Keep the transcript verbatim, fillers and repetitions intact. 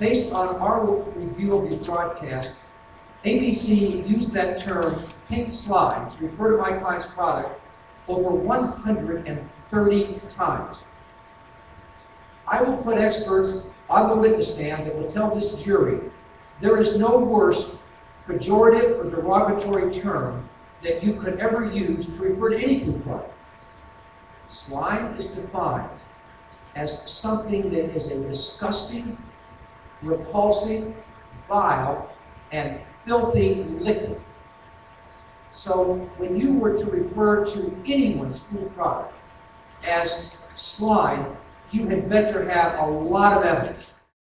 based on our review of the broadcast, A B C used that term, pink slime, to refer to my client's product over one hundred thirty times. I will put experts on the witness stand that will tell this jury there is no worse pejorative or derogatory term that you could ever use to refer to any food product. Slime is defined as something that is a disgusting, repulsive, vile, and filthy liquid. So when you were to refer to anyone's food product as slime, you had better have a lot of evidence.